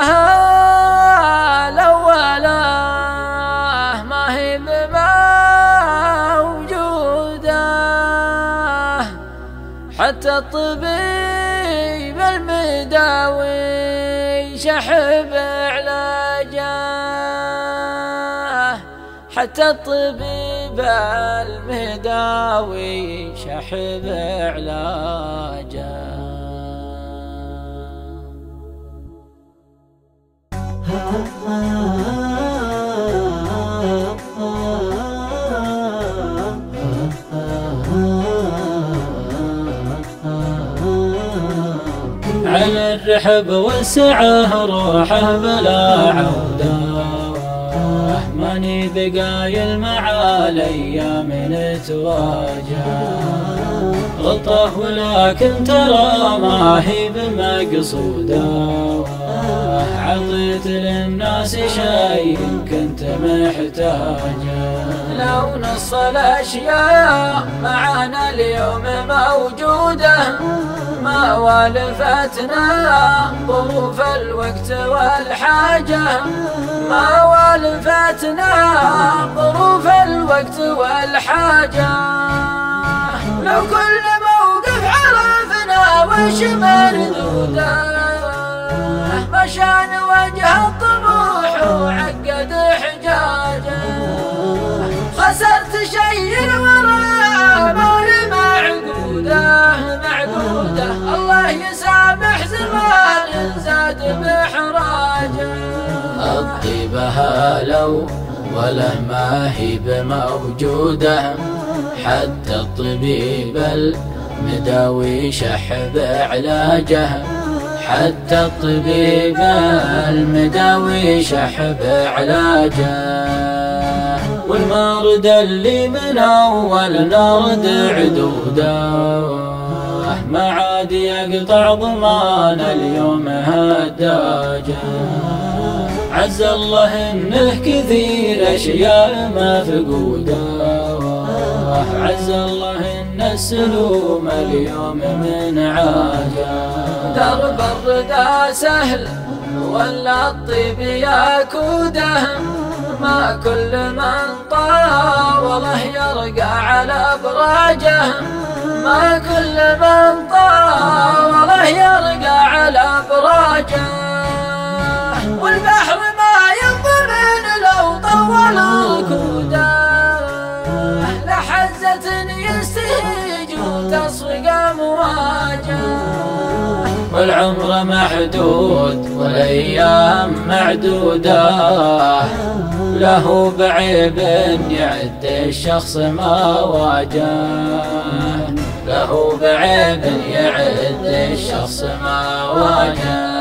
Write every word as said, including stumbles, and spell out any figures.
الأولى ما هي موجودة، حتى الطبيب المداوي شحب علاجه، حتى الطبيب المداوي شحب علاجه. على الرحب والسعه روحه بلا عوده، ماني بقايل مع الايام نتواجه، غلطه ولكن ترى ما هي بمقصوده، عطيت للناس شيء كنت محتاجه. لو نص الاشياء معانا اليوم موجوده، ما والفتنا ظروف الوقت والحاجه، ما والفتنا ظروف الوقت والحاجه. لو كل موقف عرفنا وش مردوده، مشان وجه الطموح وعقد حجاجه، خسرت شيء الورى مولي معقوده معقوده. الله يسامح زمان زاد بحراجه، الطيبها لو ولا ما هي بموجوده، حتى الطبيب المداوي شحب علاجه، حتى الطبيب المداوي شحب علاجه. والمرض اللي من اول نرد عدوده، ما عاد يقطع ضمان اليوم هداجه. عز الله انه كثير اشياء مفقوده، عز الله ان السلوم اليوم من عاجه. درب الردى سهل ولا الطيب ياكوده، ما كل من طاوله يرقى على ابراجه، ما كل من طاوله يرقى على ابراجه. والبحر ما ينضمن لو طول ركوده، لحزة يستهيج وتصفق امواجه. والعمر محدود والايام معدوده، له بعيب يعد الشخص ما واجه، له بعيب يعد الشخص ما واجه.